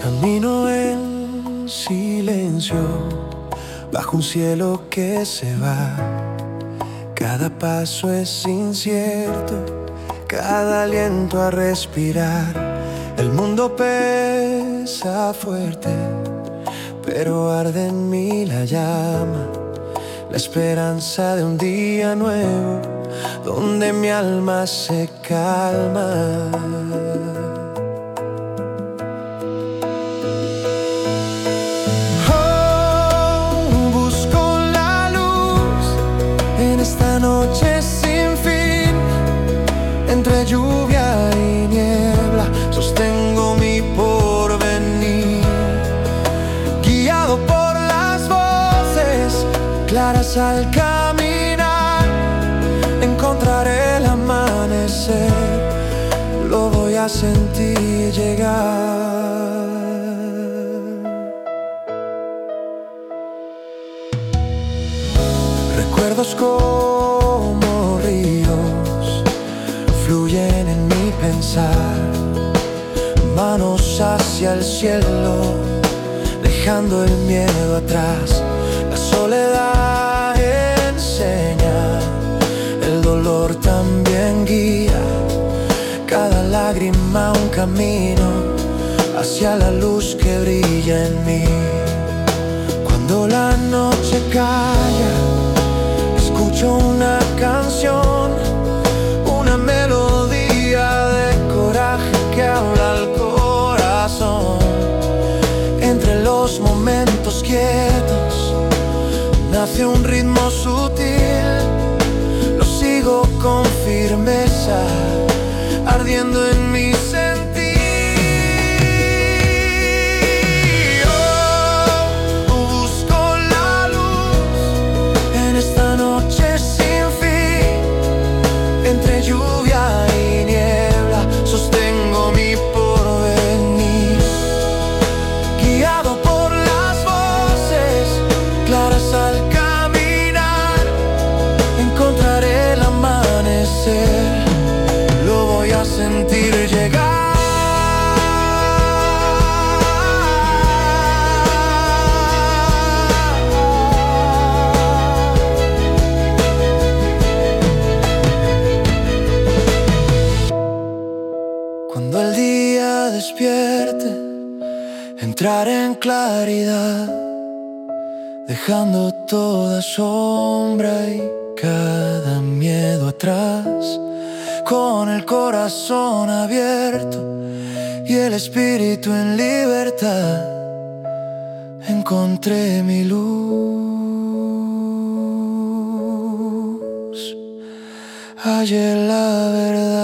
Camino en silencio, bajo un cielo que se va. Cada paso es incierto, cada aliento a respirar. El mundo pesa fuerte, pero arde en mí la llama, la esperanza de un día nuevo, donde mi alma se calma. Esta noche sin fin, entre lluvia y niebla, sostengo mi porvenir. Guiado por las voces claras al caminar, encontraré el amanecer, lo voy a sentir llegar. Recuerdos como ríos fluyen en mi pensar, manos hacia el cielo, dejando el miedo atrás. La soledad enseña, el dolor también guía, cada lágrima un camino hacia la luz que brilla en mí. Cuando la noche calla, escucho una canción, una melodía de coraje que habla al corazón. Entre los momentos quietos nace un ritmo sutil, lo sigo con firmeza, ardiendo en mi sentir. Lluvia y niebla, sostengo mi porvenir. Guiado por las voces claras al caminar, encontraré el amanecer, lo voy a sentir llegar. Cuando el día despierte, entraré en claridad, dejando toda sombra y cada miedo atrás. Con el corazón abierto y el espíritu en libertad, encontré mi luz, hallé la verdad.